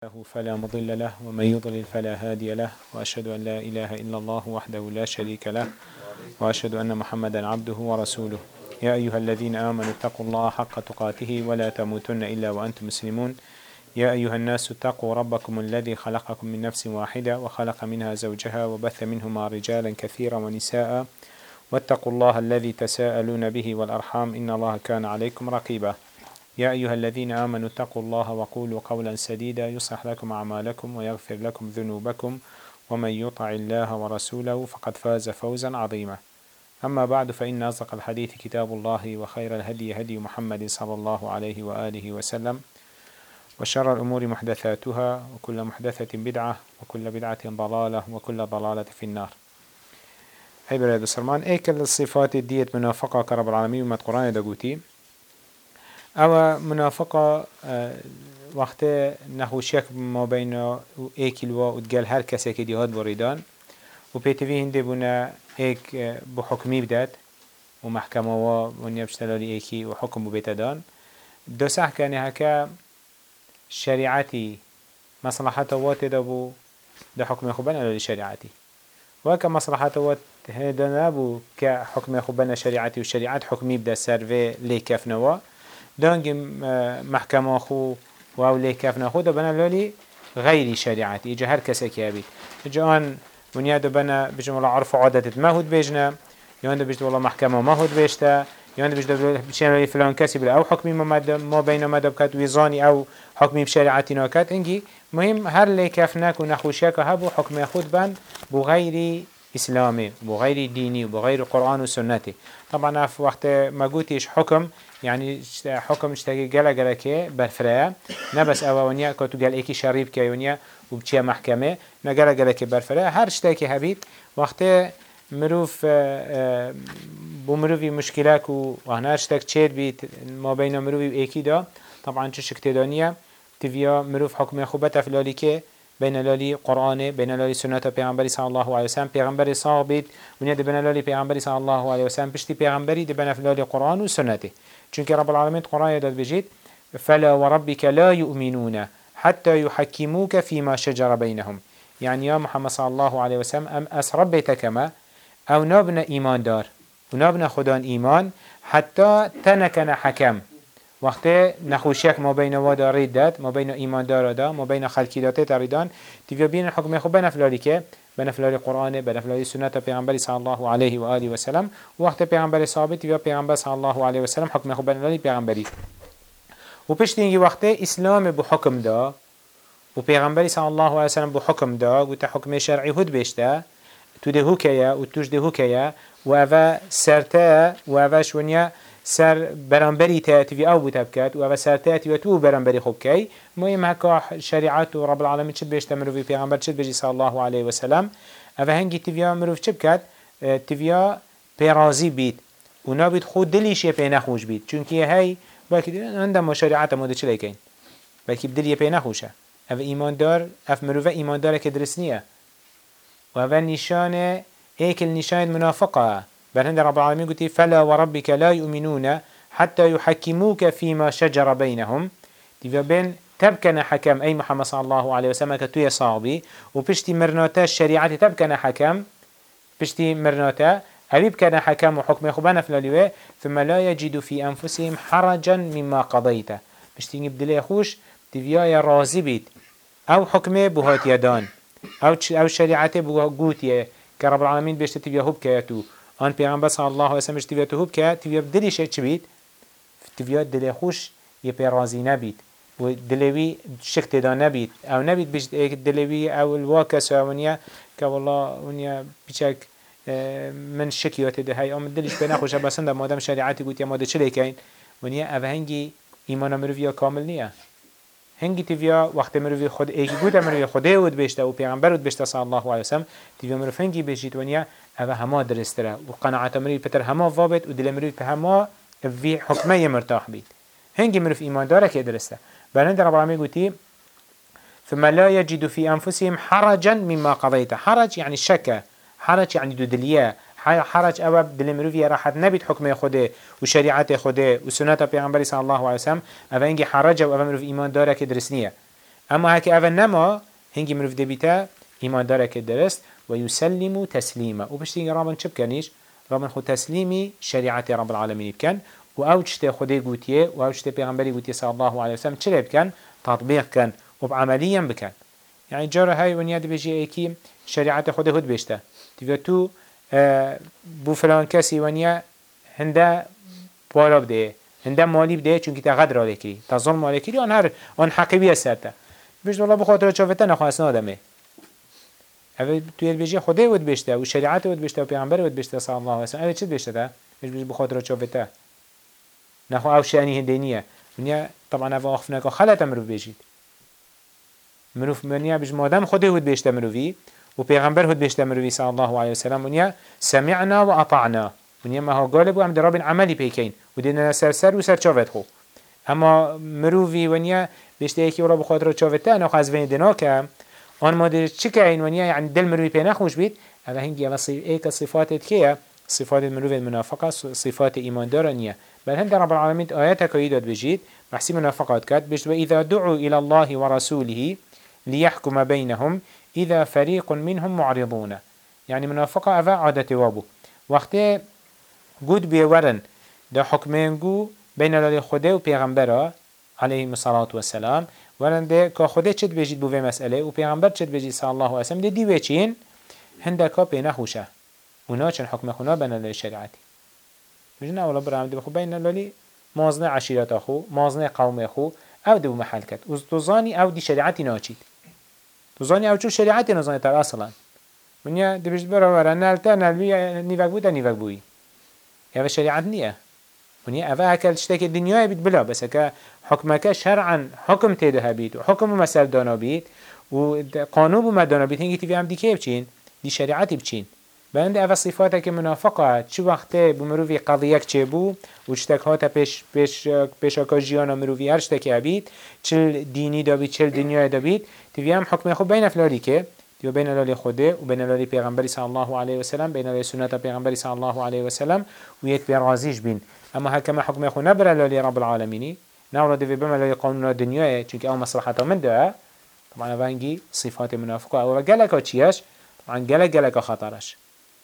له فلا مضل له ومن يضلل فلا هادي له وأشهد أن لا إله إلا الله وحده لا شريك له وأشهد أن محمدا عبده ورسوله يا أيها الذين آمنوا اتقوا الله حق تقاته ولا تموتن إلا وأنتم مسلمون يا أيها الناس اتقوا ربكم الذي خلقكم من نفس واحدة وخلق منها زوجها وبث منهما رجالا كثيرا ونساء واتقوا الله الذي تساءلون به والأرحام إن الله كان عليكم رقيبا يا أيها الذين آمنوا اتقوا الله وقولوا قولا سديدا يصلح لكم أعمالكم ويغفر لكم ذنوبكم ومن يطع الله ورسوله فقد فاز فوزا عظيما أما بعد فإن أصدق الحديث كتاب الله وخير الهدي هدي محمد صلى الله عليه وآله وسلم وشر الأمور محدثاتها وكل محدثة بدعة وكل بدعة ضلالة وكل ضلالة في النار. هاي براد السلمان ايكل الصفات ديت منافقة كرب العالمين ومد قرآن دقوتي او منافقة وقت نخوشيك ما بين ايكل وتقال هر كسي كدي هاد بريدان وبيتفي هنده بنا ايك بحكمي بدات ومحكمة ونيا بشتلالي ايكي وحكم بيتدان دو سح كان هكا شريعتي مصلحته وات دابو ده حكم خوبنا لشريعتي وكا مصلحته وات هذا نابو كحكم خوبنا شريعتي والشريعات حكمي بدا سيرفي لي كفنوا دانج محكمة خو واو لي كفنا خو ده بنا لولي غير شريعتي اجا هر كسا كيابي اجا ان ونيا ده بنا بجم الله عرف عادة ما هود بيجنا يوان ده بجد والله محكمة ما هود بيجتا يوان ده بجد بشان فلان كسي بلا او حكمي ما بين ما دبكات ويزاني او حكمي بشريعتي ناكات انجي مهم هر لي كفناك ونخوشيك هبو حكم خود بان بغير إسلامي بغير ديني وبغير قرآن وسنتي طبعا في وقت ما قلتيش حكم يعني حكم اشتاقي قلا قلا كي برفريا نبس اوانيا كتو قال ايكي شريب كيونيا وبتشيا محكمة نقلا قلا كي برفريا هر اشتاقي هبيت وقت مروف بمروفي مشكلاك وهنا اشتاق تشير بيت ما بين مروفي وايكي دا طبعا چو شكتدانيا تفيا مروف حكم خوبتا في لالي كي بين لالي قرآن بين لالي سنة پیغمبری صلى الله عليه وسلم پیغمبری صابت ونیا بين لالي پیغمبری صلى الله عليه وسلم بشتي پیغمبری بين لالي قرآن وسنته چونك رب العالمين قرآن يدد بجيت فلا وربك لا يؤمنون حتى يحكموك فيما شجر بينهم يعني يا محمد صلى الله عليه وسلم أم أسربت كما أو نبنى إيمان دار ونبنى خدان إيمان حتى تنكن حكم وقت نخوشيك ما بين وادا ريدات ما بين إيمان دار دا ما بين خلقي داتت ريدان تفيا بين الحكم يخو بين فلالي كي بين فلالي قرآن بين فلالي سنة پیغمبر صلى الله عليه وآله وسلم وقت پیغمبر ثابت تفيا پیغمبر صلى الله عليه وسلم حكم يخو بين فلالي پیغمبري وپشتينجي وقت إسلام بحكم دا وپیغمبر صلى الله عليه وسلم بحكم دا وتا حكم شرعي هد بيشتا تده هكيا وتجده هكيا وأفا سرتا وأفا شونيا سر برانبري تاتي او بتبكات و سر تاتي و تو برانبري خوبكي مهم هكا شريعات رب العالمين چه بيشت مروي پیغمبر چه بيجي صلى الله عليه وسلم او هنگي تيفيا مروف چه بكات تيفيا پیرازي بيت و نابد خود دليش يا پي نخوش بيت چونكي هاي باكي عندما شريعات مودة چه لكين باكي بدل يا پي نخوشه او ايمان دار اف مروفه ايمان دار كدرسنيه و او نشانه ايكل نشان منافقه بل هند رب العالمين قلت فلا وربك لا يؤمنون حتى يحكموك فيما شجر بينهم تبقى بين تبكنا حكم أي محمد صلى الله عليه وسلم كتوية صعبي وبشتي مرناتا الشريعة تبكنا حكم بشتي مرناتا هبيب كان حكم وحكم يخبانا في الالوه ثم لا يجد في أنفسهم حرجا مما قضيت بشتي نبدل يخوش تبقى رازي بيت أو حكمه بهات يدان أو شريعته بهات كرب العالمين بشتي تبقى هب كياتو آن پیغمبر صلی الله علیه و سلم تیویت هوب که تیویت دلیش چه بید؟ تیویت دل خوش یه پیرازی نبید و دلوی شکت دا نبید او نبید بیشت ایک دلوی او الواکس و ونیا که والله ونیا بیچک من شکیات ده های آمد دلش به نخوشه بسند مادم شریعتی گوت یا ماده چه لیکین ونیا او هنگی ایمان مروی کامل نیه هنگی تیویا وقت مروی خود ایکی گوت مروی خوده ود بشته و پیغمبر ود بشته صلی الله علیه و سلم تیویا مروی هنگی بشید ونیا هذا هما درستره وقناعة مريض بتر هما ضابط ودل مريض هما في حكمية مرتاح بيت هنجي مرف إيمان دارك يدرسته بلند رب العالمين قلتي ثم لا يجد في أنفسهم حرجا مما قضيته حرج يعني شك حرج يعني دودلية حرج أواب دل مريض راحت نبيت حكمه خده وشريعته خده وسنة بيغمبر صلى الله عليه وسلم أفا هنجي حرج وأفا مرف إيمان دارك يدرسنيه اما هكا اول نما هنگی مروف دبیتا ایمان داره که درست و یسلم تسلیما و پشتی رابن چه بکنیش؟ رابن خود تسلیمی شریعت رب العالمین بکن و او چته خودی گوتیه و او چته پیغمبری گوتیه صلی الله علیه وسلم چه بکن؟ تطبیق کن و بعملیم بکن. يعني جاره هاي ونياد بيجي ايكي شريعة خده هد بيشته تبقى تو بو فلان كسي ونيا هنده بالا بده هنده مالي بده چونكي تا غدر عليكي تا ظلم عليكي آن حقيبية سرته بيجد والله بخاطر چاوته نخواه اسنا دمه اوه تويد بيجي خده هد بيشته و شريعة هد بيشته و پیغمبر هد بيشته صلى الله عليه وسلم اوه چه بيشته ده؟ بيجي بخاطر چاوته نخواه او شأني هندينية ونيا طبعا اوه اخفناك خلط امرو بيجيد مروف منیا بج مادام خود هود بیشتر مروی و پیغمبر هود بیشتر مروی صلی الله علیه وسلم منیا سمعنا و اطعنا منیا ما ها غالب و هم دراب عملی پیکین و دینا سر و سر چاوت خو اما مروی ونیا بیشتر یکی ولا بخاطر چاوت تا نخواز وین دینا که آن ماده چی که این ونیا یعنی دل مروی پی نخوش بید اما هنگی ایک صفاتت کیه صفات مروی المنافقه صفات ایمان دارنیه بل هم رب العالمین آیات که داد بجید محسی منافقات کرد بجد و اذا دعوا الى الله ورسوله ليحكم بينهم إذا فريق منهم معرضون يعني منافقة أفا عادة وابو وقت قد بيورن دا حكمينجو بين الله خده و پیغمبره عليه الصلاة والسلام ورن دا که خده چد بجید بوه مسئله و پیغمبر چد بجید صلى الله عليه وسلم دا دیوه چین هندکا پینه خوشه اونا چن حكم خونا بين الله شريعتي بجن اولا برام دي بخو بين الله مازنه عشيرت اخو مازنه قوم اخو او دو محل کد توزانی او دی شریعتی ناچید توزانی او چو شریعتی نزانی تر اصلا منیا دی بجد برا نالتا نالوی نیوک بود نیوک بوی او شریعت نیه منیا او اکل شتاک دنیای بید بلا بس که حکمک شرعا حکم تیده بید و حکم مسل دانا بید و قانون بو مدانا بید هنگی تیوی هم دی که بچین دی شریعتی بچین بند او صفاته که منافقه چه وقت بمروی قضیه چه بو و چتک هاته پیش اکا جیانا مروی هر چتک عبید چل دینی دابید چل دنیای دابید تیوی هم حکم خود بین افلالی که تیوی بین لالی خوده و بین لالی پیغمبری صلی الله علیه وسلم بین لالی سنت پیغمبری صلی الله علیه وسلم و یک برازیش بین اما هکم حکم خود نبر لالی رب العالمینی نورا دیوی بیم لالی قانون دنیای چونکه او مصلحتا من ده طبعا وانگی صفات منافقه او گلکا چیش طبعا گلکا خطرش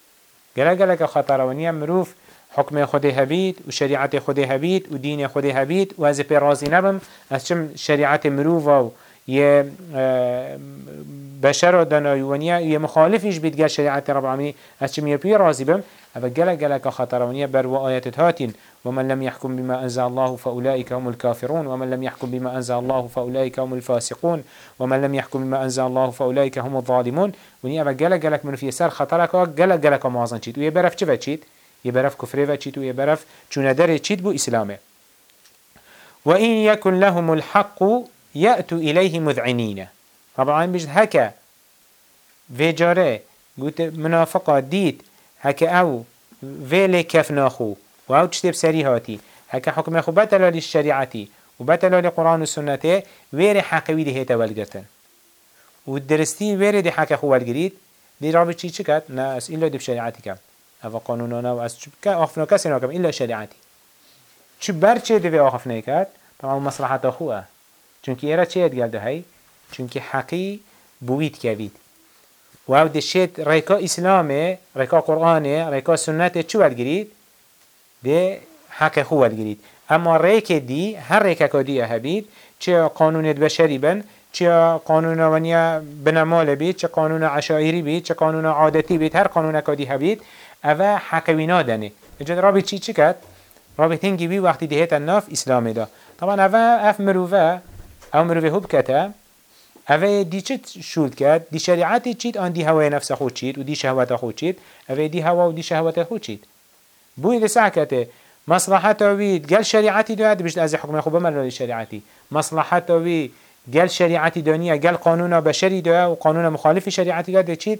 گلک خطر ونیا مروف حکم خود هبید و شریعت خود هبید و دین خود هبید و از پی راضی نبم از چم شریعت مروف و یه بشر دنای ونیا یه مخالفیش بید گل شریعت رب العالمین از چم یه پی راضی بم اما گلک خطر ونیا بر و آیات هاتین ومن لم يحكم بما أنزل الله فأولئك هم الكافرون ومن لم يحكم بما أنزل الله فأولئك هم الفاسقون ومن لم يحكم بما أنزل الله فأولئك هم الظالمون وني أبا جلك من في سر خطرك جلك معظم شيء ويبرف كيف شيء يبرف كفر شيء ويبرف شو ندر شيء بو إسلامه وإن يكن لهم الحق يأتوا إليه مذعنين طبعا بيجد هكا فيجاره قلت منافقة ديت هكا أو فيلي كيف ناخو و او چطب سری هاتی هکا حکم خو بطلالی الشریعتی و بطلالی قرآن و سنته ویر حقوی ده هیتا ولگرتن و درستی ویر ده حق خو ولگرید دی رابط چی چکت؟ نه از ایلا دب شریعتی کم او قانونانا و از آخفنا کسی ناکم ایلا شریعتی چو برچه دوی آخفنه کرد؟ طبعا مصلحت خواه چونکه ایرا چه ادگل ده هی؟ چونکه حقی بوید کوید و او دشت ریکا اسلامه ریکا قرآنه ریکا سنته چو ولگرید؟ ده حق خوال گرید اما ریک دی هر ریک کدیه هبید چه قانون بشری بن چه قانون ونیا بنمال بید چه قانون عشائری بید چه قانون عادتی بید هر قانون کدی هبید اوه حق وینا دنه اجاد رابط چی کد؟ رابط هنگی بی وقتی دهیت الناف اسلامی دا طبعا اوه اف مروفه او مروفه هب کته اوه دی چه شود کد؟ دی شریعتی چید آن دی هوای نفس خود چید و دی شهوت خود چید اوه دی هوا و دی شهوت خود چید بوی دسعکته مصلحت وید گل شریعتی داد بجد از حکم خوب ملال شریعتی مصلحت وید گل شریعتی دانیه گل قانون بشری داد و قانون مخالف شریعتی داد چید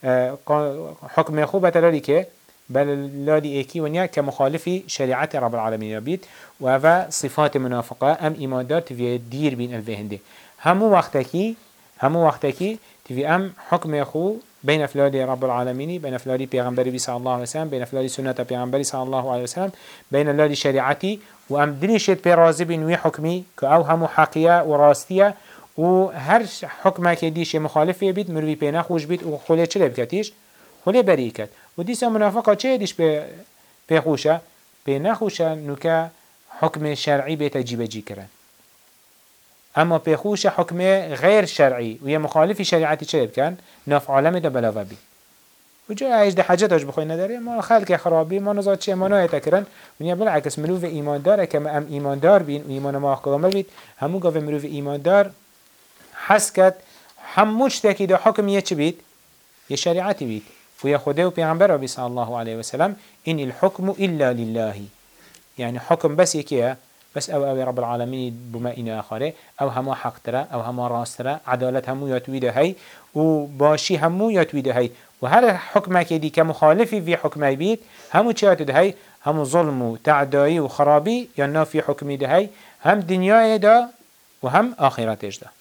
حکم خوب تلالی که بل لالی ایکی ونیا که مخالف شریعت رب العالمین بید و هذا صفات منافقه ام ایمان دار تفی دیر بین الوهنده همو وقتی تفی ام حکم خوب بين أفلال رب العالمين بين أفلال پیغمبری صلى الله عليه وسلم بين أفلال سنة پیغمبری صلى الله عليه وسلم بين أفلال شريعتي وأم دلشت برازب وحكمي كأو هم حقية وراستية و هر حکمه که دیش مخالفه بید مروی پینه خوش بید و خوله چلی بکتیش؟ خوله بری کد و دیسا منافقه چه دیش پی خوشه؟ پی نخوشه نوکه حکم شرعی بیت جیب جی کرن اما پی خوشه حکم غیر شرعی و یه مخالفی شریعتی چلی بکن؟ ناف عالم دا بلاوه بید و جا ایش ده حاجتاش بخوی نداره ما خلق خرابی ما نزاد چه ما نایتا کرن و نیا بالعکس مروف ایمانداره که ام ایماندار بین و ایمان ما کامل بید همو گاوه مروف ایماندار حس کد هموش تاکی دا حکم یه چی بید؟ یه شریعتی بید و یه خوده و پیغمبر ربی صلی الله علیه وسلم این الحکم الا لله يعني حكم بس يكيه بس او رب العالمين بما إنا آخره او همو حق ترى او همو راس ترى عدالة همو يتويده هاي و باشي همو يتويده هاي و هر حكمه كدي كمخالفي في حكمه بيت همو چياته هاي همو ظلم و تعدائي و خرابي ينا في حكمه ده هاي هم دنيا دا و هم آخرتش دا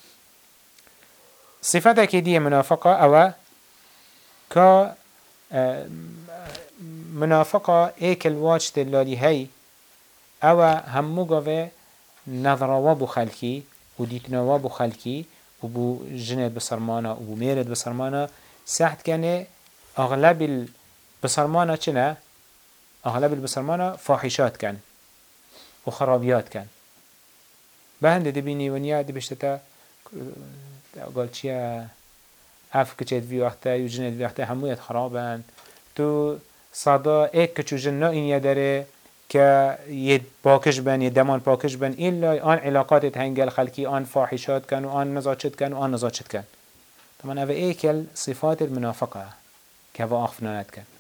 صفته كدي منافقة او كا منافقة ايكل واجت اللالي هاي او همو گاوه نظروا بو خلکی و دیتنوا بو خلکی و بو جنت بسرمانا و بو میرد بسرمانا سحت کنه اغلب بسرمانا چنه؟ اغلب بسرمانا فاحشات کن و خرابیات کن به هنده دبینی ونیا دبشتتا قال چیه اف کچت وی وقتا و جنت وی وقتا همویت خرابن تو صدا ایک کچو جنه این یادره که یه پاکش بن یه دمان پاکش بن ایلا آن علاقات هنگل خلقی آن فاحشات کن و آن نزاچت کن و آن نزاچت کن طبعا اوه ایکل صفات المنافقه که و آخفنانت کن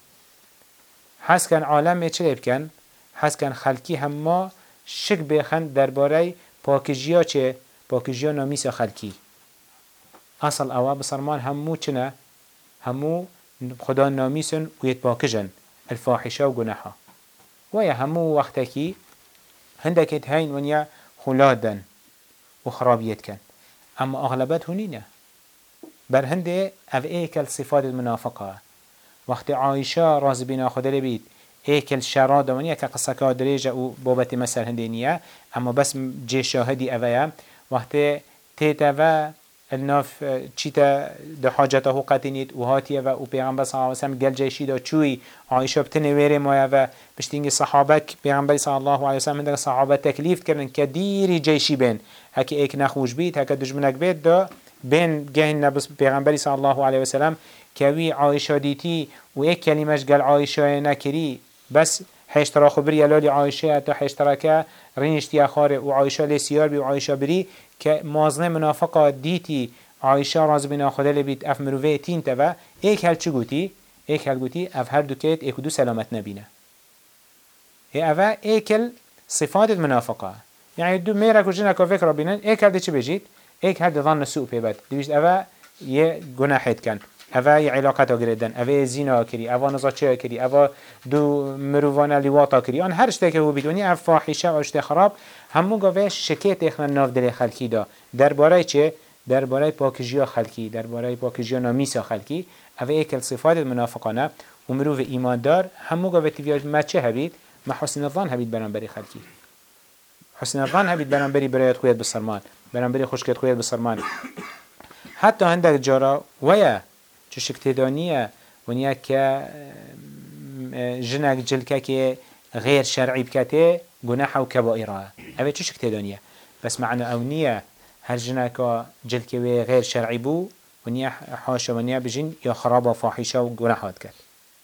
حس کن عالم چه بکن حس کن خلقی همه شک بخند درباره پاکجیا چه پاکجیا نامیس خلقی اصل اوه بسرمان همو چنه همو خدا نامیسن و یت پاکجن الفاحشه و گناحه ويا همو وقتكي هندك هين ونيا خلادن وخرابيت كان اما اغلبت هنينا بر هنده اف ايكل صفات المنافقه وقت عائشه راز بنا خدل بيت ايكل شراده ونيا كقصه دريجه و بوبت مثل هندينيه اما بس جي شاهدي اويا وقت تيتا الناف چیتا ده حاجته قطینید و هاتیه و پیغمبر صلی الله علیه و سلم گل جیشی دا چوی عایشه بتنویره مایه و بشتینگ صحابه پیغمبر صلی الله علیه و سلم در صحابه تکلیف کردن که دیری جیشی بین هکی ایک نخوش بید هکی دجمنک بید دا بین گهن نبس پیغمبر صلی الله علیه و سلم که وی عایشه دیتی و ایک کلمش گل عایشه نکری بس حشترا خبری لالی عایشه تا حشترا که رینشتی اخاره و عایشه لسیار بی و عایشه بری که مازنه منافقه دیتی عایشه راز بنا خدا لبید اف مروفه تین توا ایک هل چو گوتی؟ ایک هل گوتی اف هر دو کت ایک دو سلامت نبینه اوه ایکل صفات المنافقه يعني دو ميرا كوجينا كوفيك ربنا ایک هل دی چه بجید؟ ایک هل دی ظن سوء پیبد دویشت اوه یه گناحید کن اوه یه علاقت آگردن اوه زینا کری اوه نزاچه کری اوه دو مروفانه لیواتا کری آن هر اشته که هو بیدونی اف فاحشه و اشته خراب همو گاوه شکیت اخنا ناف دل خلکی دا درباره چه؟ درباره پاکجیا خلکی درباره پاکجیا نامیسا خلکی اوه ایکل صفات منافقانه و مروف ایماندار همو گاوه تیویاج ما چه هبید؟ ما حسن الظن هبید برانبری خلکی حسن الظن هبید برانبری برایت خویت بسرمان برانبری خوشکت خویت بسرمان حتی هندک جارا ویا چه شکتدانیه ونیا که جنک جلکه که غیر شرعی بکته گناح و کبائره اوه چه شکتدانیه بس معنی اونیه هر جنکا جلکه غیر شرعی بو ونیا حاشا ونیا بجین یا خراب و فاحشه و گناحات کرد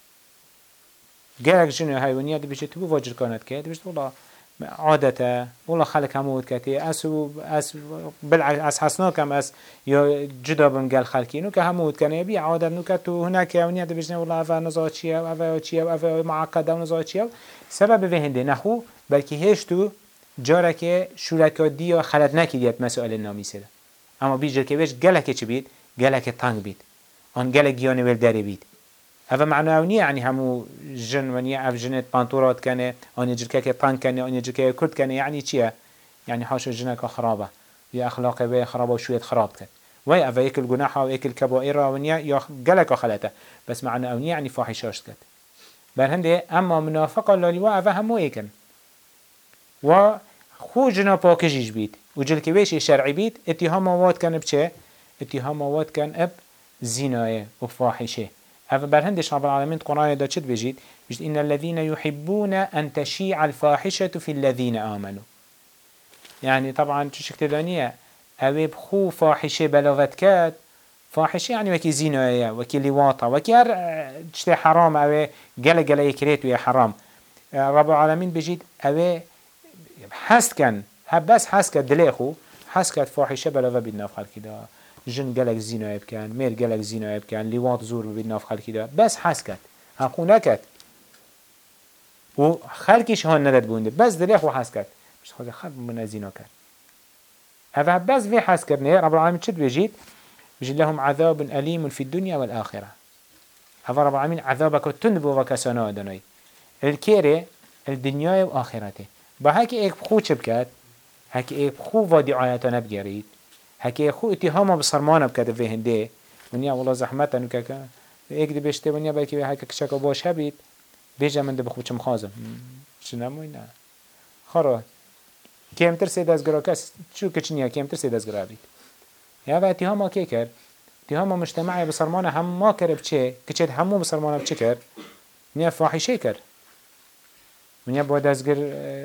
گرک جنو های ونیا دی بجی تو بو واجر کانت کرد بجید والله عادته والله خلق همود كتي اس بالعكس حسناكم اس يا جدا بنقل خلقي نو كهمود كان يبي عاده نو كتو هناك ونيا دبجنا والله افا نزاتشيا افا تشيا افا معقده ونزاتشيا سبب في هندي نخو بلكي هيشتو جارك شركاء دي خلط نكيديت مسائل الناميسه اما بيجر كيش قالك چ بيت قالك تانگ بيت ان قالك ياني ول داري بيت هذا معناه يعني همو جن ونيا اف جنت بانتورات كانه ان يجركه طان كانه ان يجركه كرد كانه يعني چيا يعني حاشا جنك خرابه يا اخلاق به خرابه وشويه خراب كان وي اف ياكل جناحه وياكل كبائر ونيا يا قالك خلته بس معناه اونيا يعني فاحشاش كت بل هندي اما منافقه اللي وا اف همو يكن و خو جنا پاکجیش بید و جلکویش شرعی بید اتهام واد کن بچه؟ اتهام واد کن اب زنایه و فاحشه اف برهندش رب العالمين قرآن دا چد بجید؟ بجد إن الذين يحبون أن تشيع الفاحشة في الذين آمنوا يعني طبعا تشك تدانية أوي بخو فاحشة بلغت كات فاحشة يعني وكي زناية وكي لواطة وكي هر تشتي حرام أوي قل يكريت ويا حرام رب العالمين بجد أوي حست كان بس حست كات دليخو حست كات فاحشة بلغت بالناف خلقي دا جن قلق زينو يبكان مير قلق زينو يبكان لواط زور بالناف خلقي دا بس حست كات هاقو نكت و خلقش هان ندد بونده بس دليخو حست كات مش خود خلق من زينو كات هذا بس في حست كرنه رب العالمين شد بجد لهم عذاب أليم في الدنيا والآخرة هذا رب العالمين عذابك تنبو وكسانا دناي الكيري الدنيا وآخرته بهاكي ايك بخو چبكات هاكي ايك بخو وادي آياتنا بگريد هاكي خو اتهام بصرمانه بكات في هنده ونيا والله زحمتا نكاكا ايك دي بشته ونيا باكي هاكا كشاكا باش هبيت بيجا من دي بخو چم خازم شنموي نا خرا كيمتر سيد از گراكاس شو كچنيا كيمتر سيد از گرابيت يا و اتهام كي كر اتهام مجتمعي بصرمانه هم ما كر بچه كچت همو بصرمانه بچه كر نيا فاحشه كر ونيا با دزگر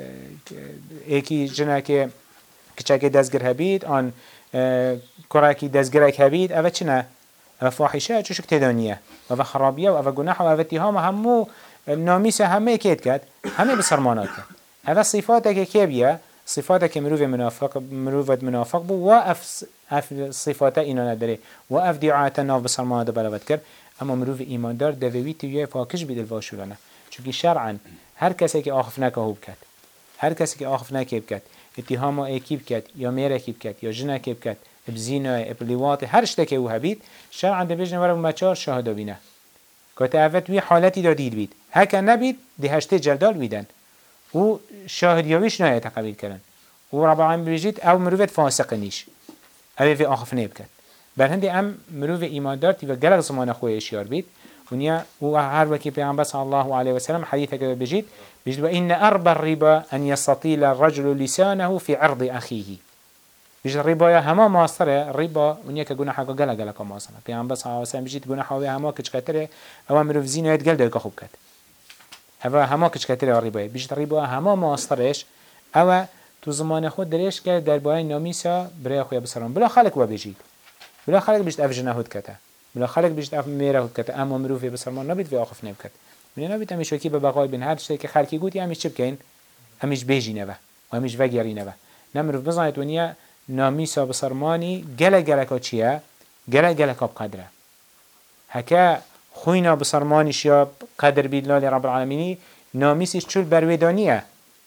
ايكي جنا كي كچاكي دزگر هبيت آن كراكي دزگرك هبيت اوه چنه اوه فاحشه چوشك تدانيه اوه خرابيه اوه گناح اوه اتهام همو ناميسه همه كيت كد همه بصرمانات كد اوه صفاتك كي بيه صفاتك مروف منافق بو واف صفاته اینا نداره واف دعایت ناف بسرمانه ده بلوت کرد اما مروف ایماندار دویوی تویه فاکش بید الواشولانه چونکه شرعا هر کسی که آخف نکه هو بکد هر کسی که آخف نکه بکد اتهام ایکی بکد یا میره کی بکد یا جنه کی بکد ابزینا ابلیوات هر شتکه او هبید شرعا ده بجنه ورم مچار شاهده بینه که اوت وی حالتی دادید بید هکا نبید ده هشته جلدال بیدن و شاهدیاویش نه تقبیل کردن و رب العالمین بيجيت او مروفت فاسق نیش او في آخف نبکد بر هندی ام مروف ایماندار تیو گلق زمان خوی اشیار بید ونیا و هر وکی پیغمبر صلی الله علیه وسلم حدیث که بيجيت و ان اربى الربا ان يستطيل الرجل لسانه في عرض اخيه بيجيت الربا یا هما ماستره الربا ونیا که گناه حقا گلق ماستره پیغمبر صلی الله علیه وسلم بيجيت گناه حقا هما کچکتره او مروف زینایت گل دایک خوب کد هوا هما کچکتره الربا بيجيت الربا هما ماسترش او تو زمان خود درش کرد درباره نامیسا برای خویا بسران بلا خلق و بجید بلا خلق بیشت اف جنه هود کته بلا خلق بیشت اف میره هود کته اما مروف بسرمان نبید و آخف نبکت من نبید همیش وکی به بقای بین هر چیزی که خلقی گویی همیش چه بکن همیش بیجی نبه و همیش وگری نبه نمروف بزنید ونیا نامیسا بسرمانی گله کا چیه گله کا بقدره هکا خوینا بسرمانی شیا قدر بید لالی رب العالمینی نامیسش چول برویدانیه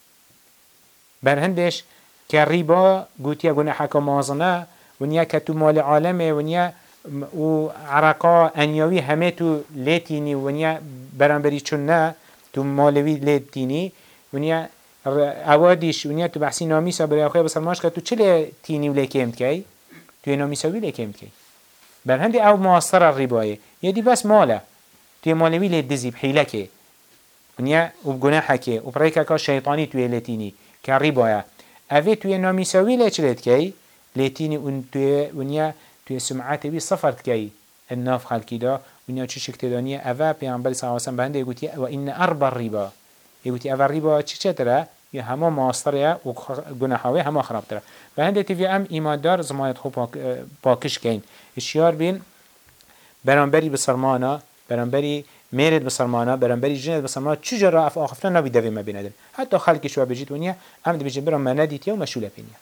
بر هندش که ریبا گوتیا گونه حکا مازنه ونیا که تو مال عالمه ونیا و عرقا انیاوی همه تو لیتینی ونیا برانبری چون نه تو مالوی لیتینی ونیا اوادیش ونیا تو بحثی نامیسا برای خواه بسرماش که تو چه لیتینی و لیکیمت کی؟ توی نامیساوی لیکیمت کی؟ بر هندی او معاصر ریبایه یادی بس ماله توی مالوی لیت دزیب حیله که ونیا و گناحه که و برای که شیطانی توی لیتینی که ریبایه اوه توی نامیساوی لیچلت کی لیتینی اون توی ونیا توی سمعت بی صفرت کی الناف خلقی دا ونیا چه شکل دانیه اوه پیامبر صلی الله علیه و بنده یگوتی و این اربع ریبا یگوتی اوه ریبا چه تره یا همه ماستره و گناهاوی همه خراب تره و هنده تیوی ام ایماندار زمانت خوب پاکش کن اشیار بین برانبری بسرمانا برانبری میرد بسرمانه برانبری جنت بسرمانه چجا را اف آخفتن نبی دوی مبیندن حتی خلقی شو بجید ونیا هم دی بجید برام منادیتیا و مشوله پینیا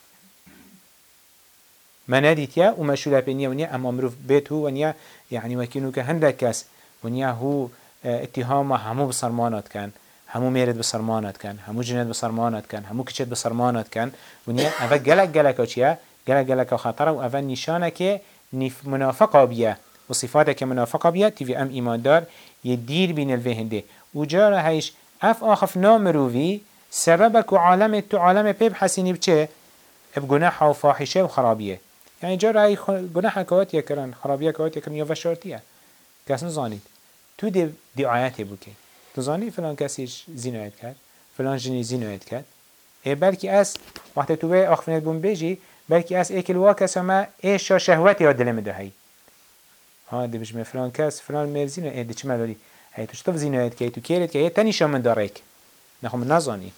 منادیتیا و مشوله پینیا ونیا اما مروف بیت هو ونیا یعنی وکینو که هنده کس ونیا هو اتهام همو بسرمانات کن همو میرد بسرمانات کن همو جنت بسرمانات کن همو کچت بسرمانات کن ونیا اوه گلک چیه گلک خطره و اوه نشانه که منافقه بیه و صفاته که منافقه بیه تیوی ام ایماندار يدير بين الفهنده وجاره هيش اف آخف نامروفي سببك وعالم تو عالم بيب حسيني بچه بگناح و فاحشه و خرابيه يعني جاره هي گناح كوات يكرن خرابيه كوات يكرن يا وشارتيه كاس نزانيد تو دي آياته بوكي تزاني فلان كسيش زينايت كد فلان جني زينايت كد بلکی از وقتی تو به آخفنت بون بیجی بلکی از ایکل واکس ما ایشا شهوتی ها دلم ده هی ها دی بجمه فلان کس فلان مرزینه ایدی چه ملالی هی تو شتف زینایت که تو کیرت که تنیشا من دارک نخوام نزانی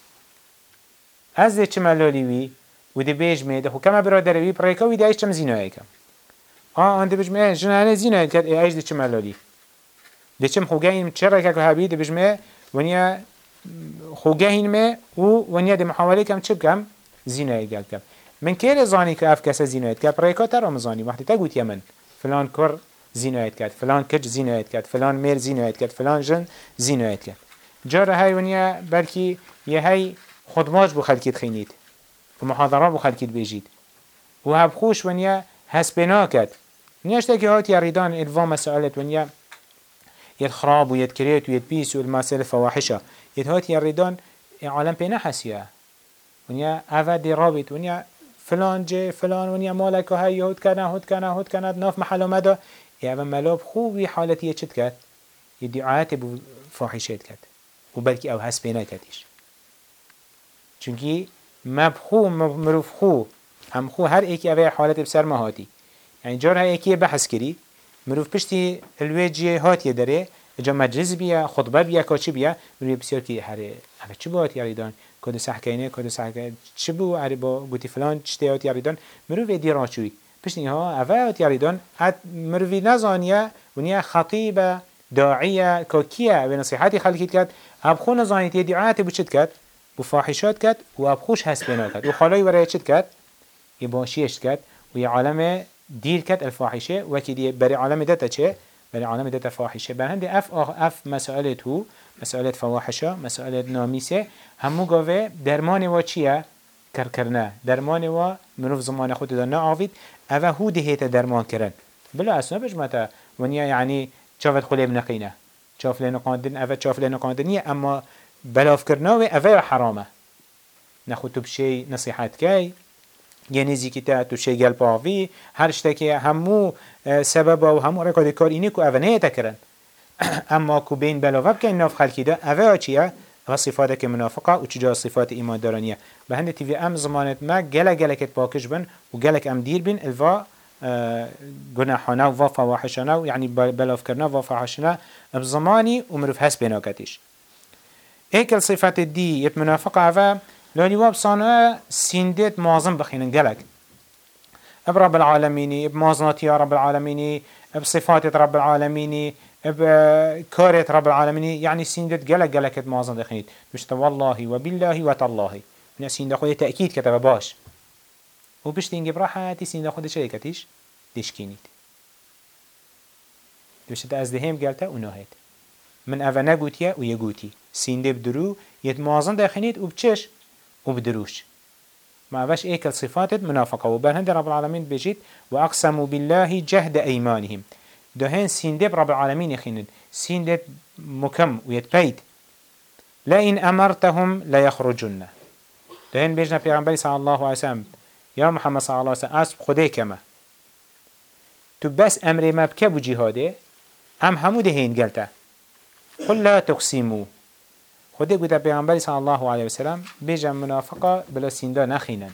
از دی چه ملالی وی و دی بجمه ده حکم برادر وی پریکا وی دی ایش چم زینایت کم آن دی بجمه جنانه زینایت کرد ایش دی چه ملالی دی چم خوگاین چرا که هبی دی بجمه ونیا خوگاین ما و ونیا دی محاوله کم چه بکم زینایت کم من كير زاني كأف كسا زينايت كات بريكا ترى مزاني وقت تقول يمن فلان كر زينايت كات فلان كج زينايت كات فلان مير زينايت كات فلان جن زينايت كات جار هاي ونيا بلكي يهاي خدماج بخلكيت خينيت ومحاضرات بخلكيت بيجيت وهب خوش ونيا هسبنا كات نياش تاكي هات يريدان الفا مسألة ونيا يد خراب ويد كريت ويد بيس والمسألة فواحشة يد هات يريدان عالم بينا حسيا ونيا أفادي رابط ونيا فلان جه فلان ونیا مالک های هود کنه ناف محل مدا اول ملاب خوبی حالتیه چت کرد ادعاءات بو فاحشت کرد و بلکی او هست بینه کردیش چونکی مبخو مروف خو هم خو هر ایکی اوه حالت بسر مهاتی یعنی جار ها ایکی بحث کری مروف پشتی الویجی هاتیه داره اجا مجلس بیا خطبه بیا کاچی بیا مروف بسیار که هره اوه چی باید یاریدان کد سحکینه چه بو عری با گوتی فلان چتیات یاریدان مروی دیرانچوی پس نیها اوایات یاریدان ات مروی نزانیه ونیا خطیب داعیه کاکیه به نصیحتی خلقیت کرد ابخو نزانیت دعایت بو چت کرد بو فاحشات کرد و ابخوش هست بنا کرد و خالای ورای چت کرد یباشیش کرد و یه عالم دیر کرد الفاحشه و کی بری عالم دتا چه بری عالم دتا فاحشه برهند اف مسائل تو مسائل فواحشه مسائل نامیسه همو گاوه درمان و چیه کرکرنه درمان و منوف زمان خود دار نعاوید اوه هو دهیت درمان کرن بلا اصلا بجمتا ونیا یعنی چافت خلیب نقینه چاف لنقاندن اوه چاف لنقاندنیه اما بلاف کرناوه اوه حرامه نخود تو بشی نصیحت کی یه نزیکی تا تو شی گل پاوی هر شتکی همو سبب و همو رکاد کار اینه که اوه نیتا کرن اما کو بین بلاوه بکن ناف خلکی ده اوه چیه و صفات که منافقه و چجا صفات ایمان دارانیه به هنده تیوی ام زمانت ما گلکت پاکش بن و گلک ام دیر بین الوا گناحانه و فواحشانه و یعنی بلاف کرنه و فواحشانه بزمانی و مروف هست بیناکتیش ایک الصفات دی یت منافقه اوه لانی واب صانوه سیندت معظم بخینن گلک اب رب العالمینی اب مازناتی رب العالمینی اب صفات رب العالمینی بكارت رب العالمين يعني سيندت جلكت معظم دخنيت مش والله وبالله وتالله من سيند خود تأكيد كتب باش وبشتين براحتي سيند خود شيء كتيش دشكينيت دوشت از دهم قالته ونهيت من أفنى قوتيا ويقوتي سيند بدرو يت معظم دخنيت وبتشش وبدروش ما فيش ايكل صفات منافقة وبهند رب العالمين بيجيت وأقسموا بالله جهد أيمانهم دهن سيندب رب العالمين يخينن سيندب مكم ويتبيت لئن أمرتهم لا يخرجن دهن بيجنا پیغمبر صلى الله عليه وسلم يا محمد صلى الله عليه وسلم أسب خده كما تو بس أمر ما بكبو جهاده همو دهين قلتا قل لا تقسموا خده قد پیغمبر صلى الله عليه وسلم بيجا منافقة بلا سيندا نخينن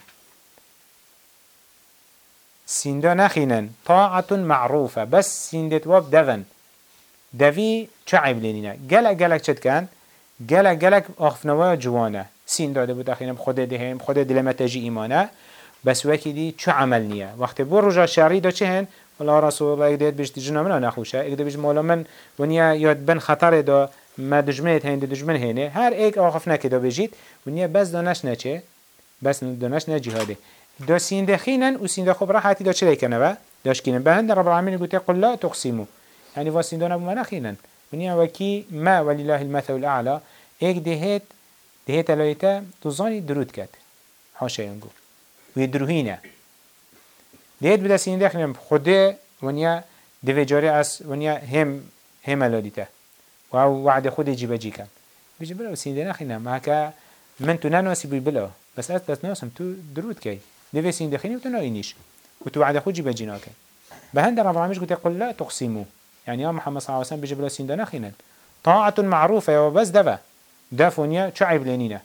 سیندا نخینن طاعت معروفه بس سیندت واب دفن دوی چه عیب لینینه گلک چد کن گلک آخفنوه جوانه سیندا ده بود اخینم خود دهم خود دلمتجی ایمانه بس وکی دی چه عمل نیه وقتی بو رجا شعری دا چه هن والله رسول الله اگه دید بشتی جنا منو نخوشه اگه دید بشت مولا من ونیا یاد بن خطر دا ما دجمنت هنده دجمن هنه هر ایک آخفنه که دا بجید ونیا بس دانش نچه بس دانش نجهاده دا سینده خینن و سینده خوب راحتی دا چلی کنه و داش کنن به هند رب العالمین گوته قل لا تقسیمو یعنی و سینده نبو من خینن ونیا وکی ما ولله المثل الاعلا ایک دهیت الایتا دوزانی درود کد حاشا ینگو و دروهینه دهیت بدا سینده خینن خوده ونیا دوی جاری از ونیا هم الالیتا و وعد خود جیبه جی کن بیجی بلا سینده نخینم هکا من تو ننواسی بی بلا بس از ناسم تو درود کی دوی سینده خینی و تو ناینیش و تو وعد خود جیبه جی ناکن به هند رب العالمین گوته قل لا تقسیمو يعني يا محمد صلى الله عليه وسلم بيجي بلا سين دنا خينا طاعة معروفة يا بس دفا دافونيا شعب لينينا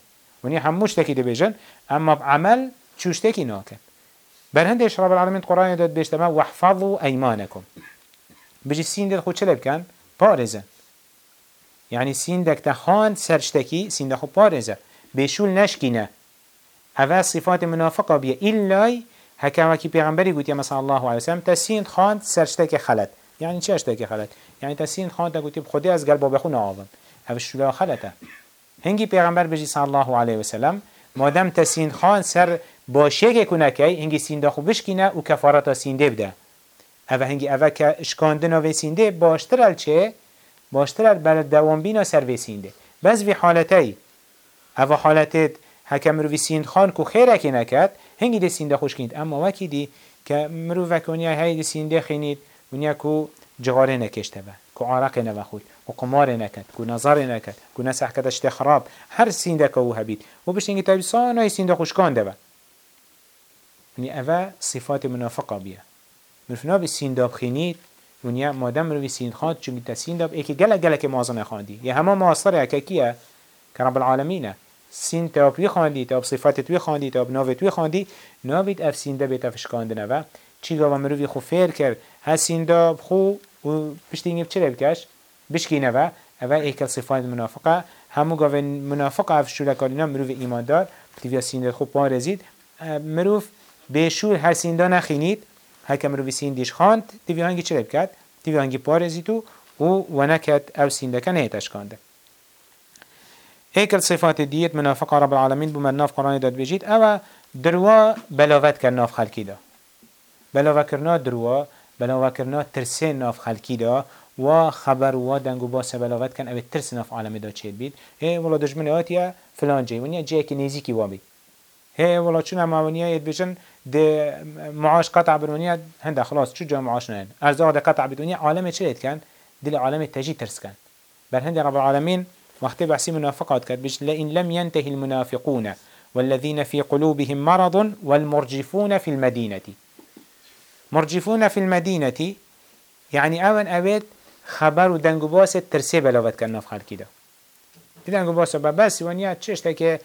ونیا هموش تکی دبیجن اما بعمل چوش تکی ناکن بر هندش رب العالمین قرآن داد بیشتما واحفظوا ایمانکم بجی سین دل خود چلی بکن پارزن يعني سين دك تخان سرشتكي سين دخو بارزة بيشول نشكينا هذا صفات منافقة بيه إلا هكذا كي بيغمبري قلت يا مثلا الله عليه وسلم تسين خان سرشتكي خلت يعني چه اشتكي خلت يعني تسين خان تقولي بخدي از قلبه بخو نعظم هذا الشلا خلته هنگي بيغمبر بجي صلى الله عليه وسلم مادام تسين خان سر باشيك كونكي هنگي سين دخو بشكينا وكفارة سين دي بده هذا هنگي هذا كاشكاندنا في سين دي باشترال چه باشتر بر دوام بینا سر وسینده بس وی حالتی او حالتت حکم رو وسیند خان کو خیره که نکد هنگی ده سینده خوش کند اما وکی دی که مرو وکونیا های ده سینده خینید ونیا کو جغاره نکشته با کو عرق نوخود کو قمار نکد کو نظر نکد کو نسح کدشت خراب هر سینده که او هبید و بشتنگی تابی سانای سینده خوش کانده با ونیا او صفات منافقه بیه مرفنا بی سینده بخینید ونیا مادام روی سین خواند چون تسین داب ایک گله که مازن خواندی یا همه ماستر کیه که رب العالمینه سین تابی خواندی تاب صفات توی خواندی تاب ناوی توی خواندی نابید اف سین داب تفشکاندنه و چی گاوا مروی خو فیر کرد ها سین داب خو و پشتینگی بچه بکش بشکینه و اول ایک صفات منافقه همو گاوا منافقه اف شولکالینا مروی ایماندار تیویا سین داب خو پارزید مروف بشور هر سین دا نخینید هکم رو سین دیش خواند تیوی هنگی چه بکد؟ تیوی هنگی پارزیتو و نکد او سین دکه نیتش کانده ایکل صفات دیت منافق رب العالمین بومد ناف قرآن داد بجید او دروا بلاوت کر ناف خلکی دا بلاوت کرنا دروا بلاوت کرنا ترسه ناف خلکی دا و خبر و دنگو باس بلاوت کن او ترس ناف عالمی دا چید بید ولا دجمن آتیا فلان جای ونیا جای که نیزی کی وابید ولا چون اموانیه ید بجن ده معاش قطع بدونية هنده خلاص شو جا معاش نهن ارزاق ده قطع بدونية عالم چلت كان دل عالم تجي ترس كان بل هنده رب العالمين وقت بحسي منافقات كان بيش لئن لم ينتهي المنافقون والذين في قلوبهم مرض والمرجفون في المدينة مرجفون في المدينة يعني اون اوید خبر و دنگو باس ترسي بلاوت كان ناف خلقی ده دنگو باس بس ونیا چشته که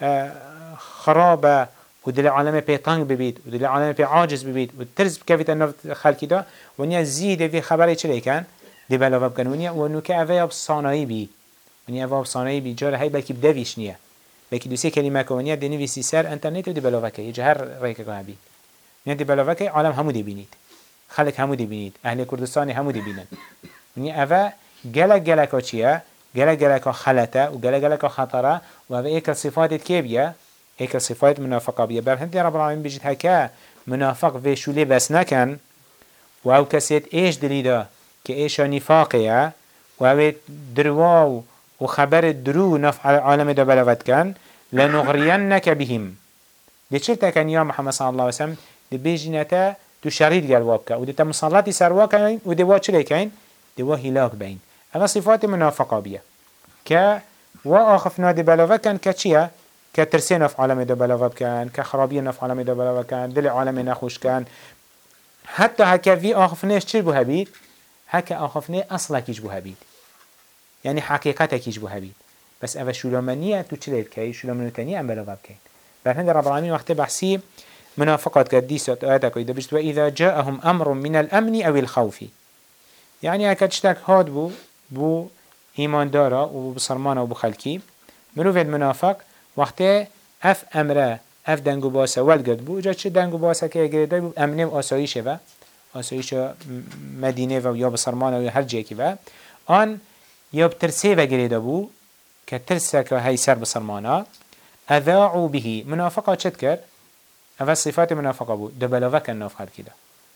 خرابه و دل عالم پی تنگ ببید و دل عالم پی عاجز ببید و ترس بکویت النفط خلقی دا ونیا زیده وی خبری چلی کن دی بلاوه بکن ونیا و نوکه اوه اب صانایی بی ونیا اوه اب صانایی بی جاره های بلکی بدویش نیه بلکی دوسه کلمه که ونیا دی نویسی سر انترنت و دی بلاوه که یه جهر ریکه کنه بید ونیا دی بلاوه که عالم همو دی بینید خلق همو دی بینید اهل کردستانی همو دی بینن ونیا اوه گلک ها چیه گلک ها خلطه و گلک ها خطره و اوه ایک صفاتت که بیه ایک صفات منافقه بیه بر هندی رب العالمین بجید هکا منافق و شوله بس نکن و او کسیت ایش دلیده که ایشا نفاقیه و او درواو و خبر درو نفع عالم دا بلوت کن لنغرینک بهم دی چل تکن یا محمد صلی اللہ علیہ وسلم دی بیجینتا دو شرید گلواب که و دی تا مصالتی سروا کن و دی وا چلی کن دی وا هلاک بین اما صفات منافقه بیه که و آخفنا دی بلوت کن که چیه؟ كترسين في عالم ده بلاوب كان كخرابين في عالم ده بلاوب كان دل عالم نخوش كان حتى هكا في آخفناش چه بوها بيت هكا آخفنا أصلا كيش بوها بيت يعني حقيقتا كيش بوها بيت بس أفا شلومانية تو چلت كي شلومانو تانية أم بلاوب كين فهند رب العالمين وقت بحسي منافقات كديسة آياتك وإذا بجت وإذا جاءهم أمر من الأمن أو الخوف يعني هكا تشتاك هاد بو إيمان دارا وبصرمانا وبخلكي مروفيد منافق وقتی اف امره اف دنگو باسه ولگد بو جا چه دنگو باسه که گریده بو امنه و آسایشه و آسایش مدینه و یا بسرمانه و یا هر جایی که و آن یا بترسه و گریده بو که ترسه که هی سر بسرمانه اذاعو بهی منافقه چد کرد؟ اول صفات منافقه بو دبلوه کن ناف خلقی ده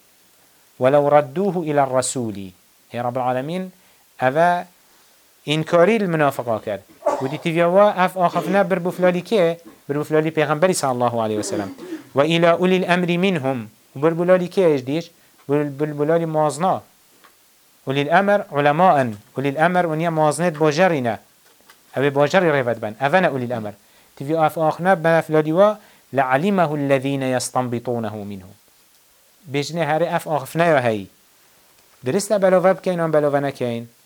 ولو ردوه الى الرسولی هی رب العالمین اول انکاری المنافقه کرد ودي تيجوا أف آخفنا بربفلالي كه بربفلالي پیغمبر صلى الله عليه وسلم وإلى أولي الأمر منهم وبربفلالي كه إيش ديش بربفلالي موازنا أولي الأمر علماء أولي الأمر ونيا موازنات باجرنا أو باجر ريفت بن أفنا أولي الأمر تيجوا أف آخنا بربفلالي وا لعلمه الذين يستنبطونه منه بيجنا هاري أف آخفنا يا هاي درسنا بلوفاب كين أم بلوفنا كين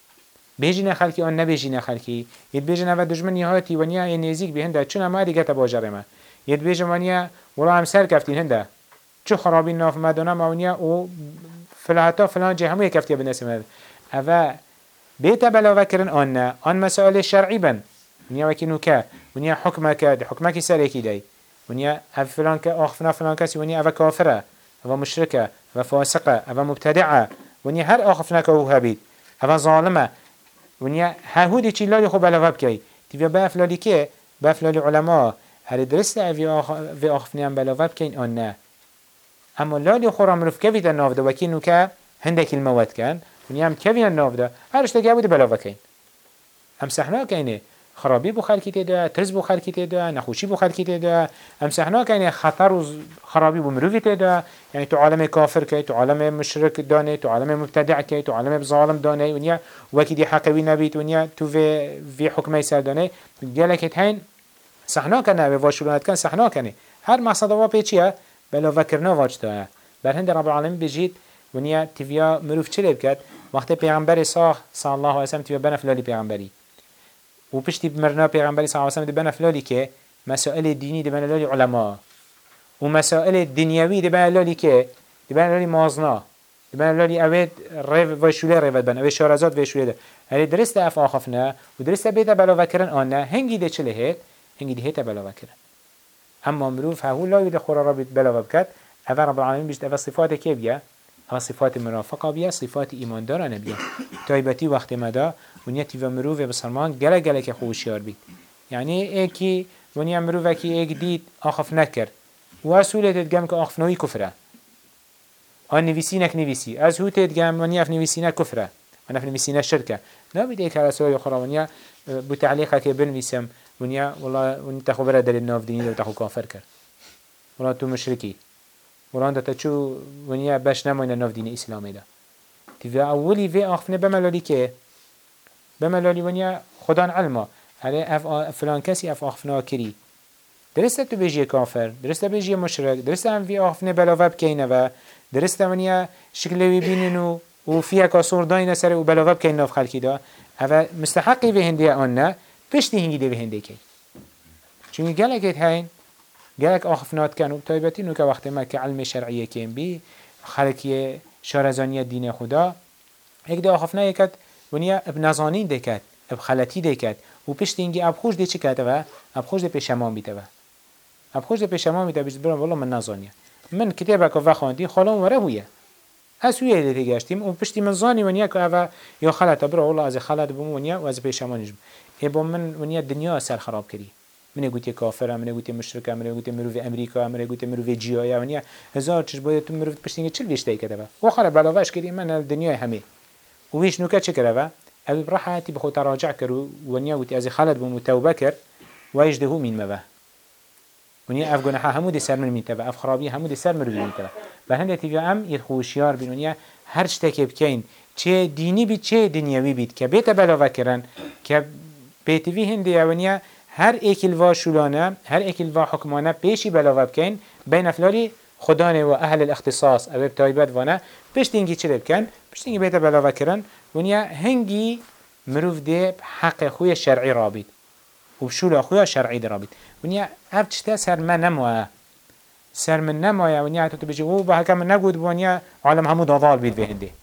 بیجی خلکی آن نبیجی نخلکی ید بیجن و دشمن نهاتی ونیا یه نزیک به هنده چون ما دیگه تباجره ما ید بیجن ونیا ولا هم سر کفتین هنده چه خرابی ناف مدانه ما ونیا و فلحتا فلان جه همو کفتی بنسیم هنده اوه بیت بلاوه کرن آن مسائل شرعی بن ونیا وکی نوکه ونیا حکمه که سر یکی دی ونیا اف فلان که آخفنا فلان کسی ونیا اوه کافره اوه مشرکه اوه فاسقه اوه مبتدعه ونیا هر آخفنا که او هبید اوه ظالمه ونیا ههودی چی لالی خوب بلاوه بکی تیویا باف لالی که باف لالی علماء هر درسته اوی آخفنی هم بلاوه بکین آن نه اما لالی خورا مروف كيفيت الناف ده وكي نوكا هندك المواد كان ونيام كيفين الناف ده هرش تجا بود بلاوه كين هم سحنا كينه خرابي بو خلقي تدا ترز بو خلقي تدا نخوشي بو خلقي تدا هم سحنا كينه خطر و خرابي بو مروفي تدا يعني تو عالم كافر كي تو عالم مشرك داني تو عالم مبتدع كي تو عالم ظالم داني ونيا وكي دي حقوي نبيت ونيا تو في حكم يسار داني قالك هين سحنا كنا بواشلونات كان سحنا كنه هر مقصد وا بيچيا بلاوه کرنا واجده بر هند رب العالمین بجید ونیا تیویا مروف چه بکد وقتی پیغمبر صلی الله علیه وسلم تیویا بنفلالی پیغمبری و پشتی مرنا پیغمبری صلی الله علیه وسلم بنفلالی که مسائل دینی بنفلالی علما و مسائل دنیوی بنفلالی که بنفلالی مازنا بنفلالی اوید ریو و شوله ریوت بن اوید شارزات و شوله ده هلی درست اف آخفنا و درست بیت بلاوه کرن آنه هنگی ده چله هید هنگی ده هیت بلاوه کرن اما مروف هاو لا يد خورا ربط بلا وبكت هذا رب العالمين بيجت هذا صفات كيف بيا هذا صفات منافقة بيا صفات إيمان دارنا بيا تايبتي وقت مدا ونيتي ومروف بسرمان جلا جلا كخوشيار بيت يعني إيه كي ونيا مروف كي إيه جديد أخف نكر وأسولة تتجمع كأخف نوي كفرة أن نفسينك نفسي أزهو تتجمع ونيا في نفسينا كفرة أنا في نفسينا شركة لا بدي كلا سوي أخرى ونيا بتعليقك كبنفسم ونيا والله ونت خبره در الناف ديني ده تخو كافر كر والله تو مشركي والله انت تشو ونيا باش نموين الناف ديني اسلامي ده تبقى اولي في اخفنا بملالي كه بملالي ونيا خدان علما على فلان كسي اخفنا كري درست تو بيجي كافر درست بيجي مشرك درست هم في اخفنا بلاوه بكينه و درست ونيا شكله بيبيننو وفيها كسور داينه سر وبلاوه بكينه في خلقي ده هذا مستحقي في هنديه انه پشتی هنگی ده به هنده کی چون گلکت هین گلک آخفنات کن و تایبتی نو که وقت ما که علم شرعیه کن بی خلقی شارزانی دین خدا یک ده آخفنه یکت ونیا اب نزانین ده کد اب خلطی ده کد و پشتی هنگی اب خوش ده چی کده و اب خوش ده پیشمان بیده و اب خوش ده پیشمان بیده بیشت برم والله من نزانیه من کتابه که وخواندی خالام وره بویه هسویه ده تگشتیم و پشتی من زانی ونیا که اوه یا خلطه برا والله از خلط بوم ونیا و از پیشمانش بوم ابو من ونیا الدنيا سر خراب کری من قلت كافر من قلت مشرك من قلت مروف امريكا من قلت مروف جيايا ونیا هزار چش باید تو مروف پشتینگ چل ویشته کده و خراب بلاوش کری من الدنيا همه و ویش نوکه چه کرده و ابو براحتی بخو تراجع کرد ونیا قلت از خالد بوم توبه کرد و یجده من مبه ونیا اف گناه همو سر من میتبه اف خرابی همو سر مروف میتبه و هنده تیوی ام یدخوشیار بین ونیا هر چتکی بکین چه دینی بید چه دنیوی بید که بیت بلاوه کرن که بیتوی هندی اونیا هر ایکل و شولانه هر ایکل و حکمانه پیشی بلاوه بکن بین افلالی خدانه و اهل الاختصاص او تایبت وانه پشتینگی چه بکن پشتینگی بیت بلاوه کرن ونیا هنگی مروف ده حق خوی شرعی رابید و بشول خوی شرعی رابید ونیا هر چتا سر من نموه سر من نموه ونیا تو بجی او با حکم نگود ونیا عالم همو ضال بید به هندی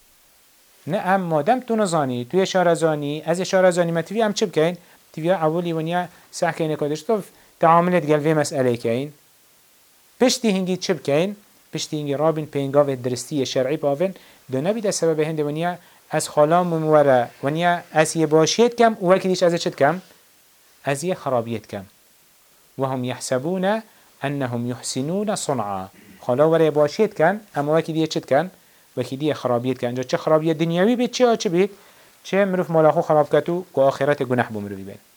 نه ام مادم تو نزانی توی شارزانی از شارزانی ما تیوی ام چه بکن تیوی اولی ونیا سعی کدش تو تعاملت قلبی مسئله کین پشتی هنگی چه بکن پشتی هنگی رابین پینگاو درستی شرعی باون دو نبید سبب هند ونیا از خالام موره ونیا از یه باشیت کم و کدیش از چه کم از یه خرابیت کم وهم يحسبون انهم يحسنون صنعا خالا وره باشیت کن اما کدیه چه کن وكيدية خرابيت كان جا چه خرابية دنياوي بيت چه بيت چه مروف ملاخو خراب كتو و آخرت گناح بو مروفي بيت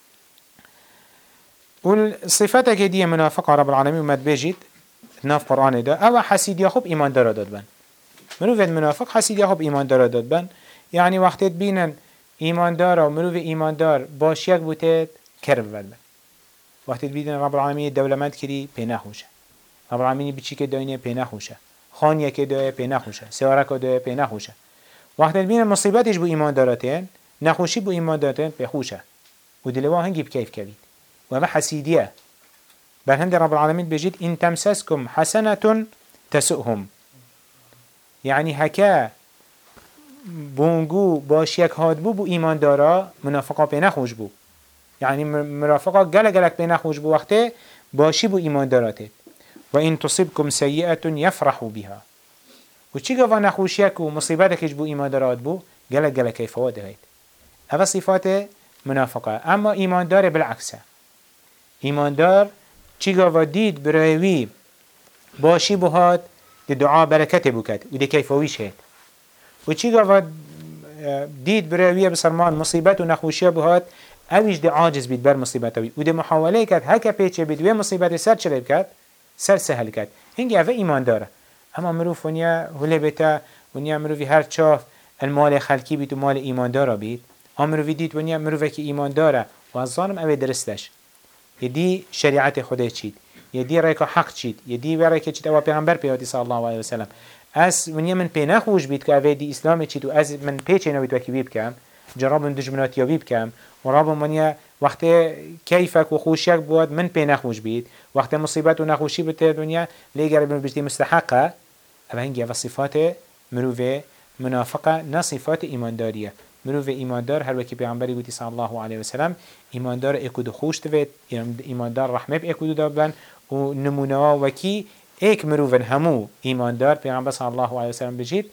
والصفات كدية منافقة رب العالمين ومد بيجيت ناف قرآن دا او حسيد يخوب ايمان دارا داد بان مروف منافق حسيد يخوب ايمان دارا داد بان يعني وقتت بينن ايمان دارا و مروف ايمان دار باش يك بوتت كرب بان وقتت بينن رب العالمين دولمند كري بيناخوشه رب العالمين بچي که داينه بيناخوشه خانیه که دایه پی نخوشه سواره که دایه پی نخوشه وقتی بین مصیبتش بو ایمان دارتین نخوشي بو إيمان دارتين بخوشه ودلوا هنجي بكيف كبيد وما حسيدية بل هند رب العالمين بيجيد إن تمسسكم حسنة تسؤهم يعني هكا بونجو باشيك هاد بو إيمان دارا منافقا بينا خوش بو يعني مرافقا جلك بينا خوش بو وقته باشي بو إيمان داراته وإن تصيبكم سيئة يفرحوا بها وچی گفت نخوشیک و مصیبتکش بو ایمان دارد بو گله کیف هوا دهید. اول صفات منافقه. اما ایماندار بالعکسه. ایماندار چی گفت دید برایوی باشی بهاد دی دعا برکت بکد و دی کیف هویش هید. و چی گفت دید برایوی بسرمان مصیبت و نخوشی بهاد اویش دی عاجز بید بر مصیبتوی و دی محاوله کد هکا پیچه بید و مصیبت سر چلی بکد سر سهل کد. هنگی اوه ایمانداره. اما مروف ونیا هله بتا ونیا مروفی هر چاف المال خلکی بید و مال ایماندارا بید اما مروفی دید ونیا مروفی که ایمانداره و از ظالم اوه درستش یدی شریعت خدا چید یدی رایکا حق چید یدی رایکا چید اوه پیغمبر پیاتی صلی الله علیه وسلم از ونیا من پی نخوش بید که اوه دی اسلام چید و از من پیچه نوید وکی بیب کم جراب دجمنات یا بیب کم و راب ونیا وقت کیفک و خوشیک بود من پی نخوش بید وقت مصیبت و نخوشی بده دنیا لیگر بن بجتی مستحقه اوه هنگی اوه صفات مروف منافقه نه صفات ایمانداریه مروف ایماندار هر وکی پیغمبری گوتی صلی الله علیه وسلم ایماندار اکود خوش دوید ایماندار رحمه با اکود دابن و نمونه وکی ایک مروف همو ایماندار پیغمبر صلی الله علیه وسلم بجید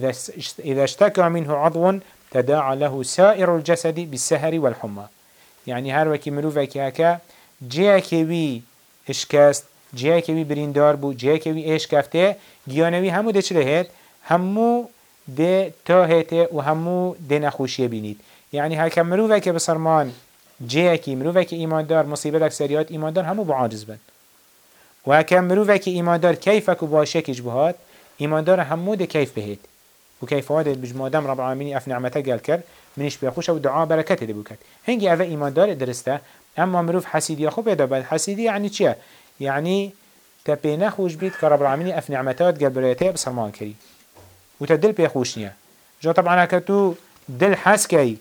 اذا اشتكى منه عضو تداعى له سائر الجسد بالسهر والحمى يعني هر وکی مروف اکی هکا جه کهوی اشکست جه کهوی بریندار بو جه کهوی ایش کفته گیانوی همو ده چله هید همو ده تا هیته و همو ده نخوشیه بینید یعنی هکم مروفه که بسرمان جه کی مروفه که ایماندار مصیبت اکثریات ایماندار همو بعاجز بند و هکم مروفه که ایماندار کیفک و باشکش بهاد ایماندار همو ده کیف بهید و کیف هاده بجمادم رب العالمین اف نعمته گل کرد منش بخوش و دعا برکت ده بکد هنگی اوه ایماندار درسته اما مروف حسیدی خوب پیدا بند حسیدی یعنی چیه؟ یعنی تبينا خوش بيت كرب العالمين اف نعمتات قال بريتها بسرمان كري وتدل بي خوش نيا جو طبعا هكتو دل حس كي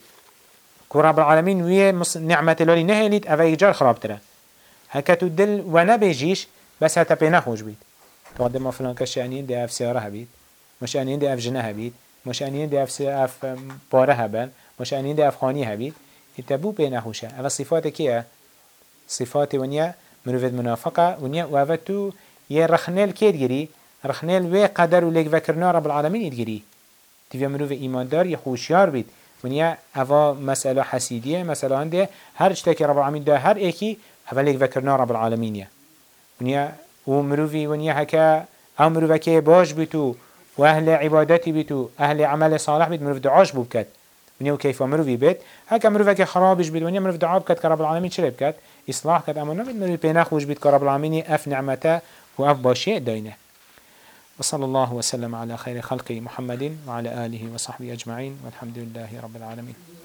كرب العالمين ويه نعمة لولي نهلت افا يجار خراب ترى هكتو دل وانا بيجيش بس هتا بينا خوش بيت تقدم ما فلان كشانين دي اف سيارة بيت مشانين دي اف جنها بيت مشانين دي اف بارها بن مشانين دي اف خانيها بيت يتبو بينا خوشه افا صفات كيه صفات ونيا مروفت منافقه ونیا و اوه تو یه رخنل کید گیری رخنل و قدر و لیک وکرنا رب العالمین اید گیری تیوی مروف ایماندار یه خوشیار بید ونیا اوه مسئله حسیدیه مسئله هنده هر اشتاکی رب العالمین ده هر ایکی اوه لیک وکرنا رب العالمینیه ونیا و مروفی ونیا هکا او مروفه که باش بیتو و اهل عبادتی بیتو اهل عمل صالح بید مروف دعاش بو بکد ونیا و کیفا مروفی بید هکا مروفه که خرابش بید ونیا مروف دعا بکد که رب العالمین چلی بکد إصلاح كد أما نبي من بينا خوش بيت كرب العالمين أف نعمته وأف باشيء دينه وصلى الله وسلم على خير خلق محمد وعلى آله وصحبه أجمعين والحمد لله رب العالمين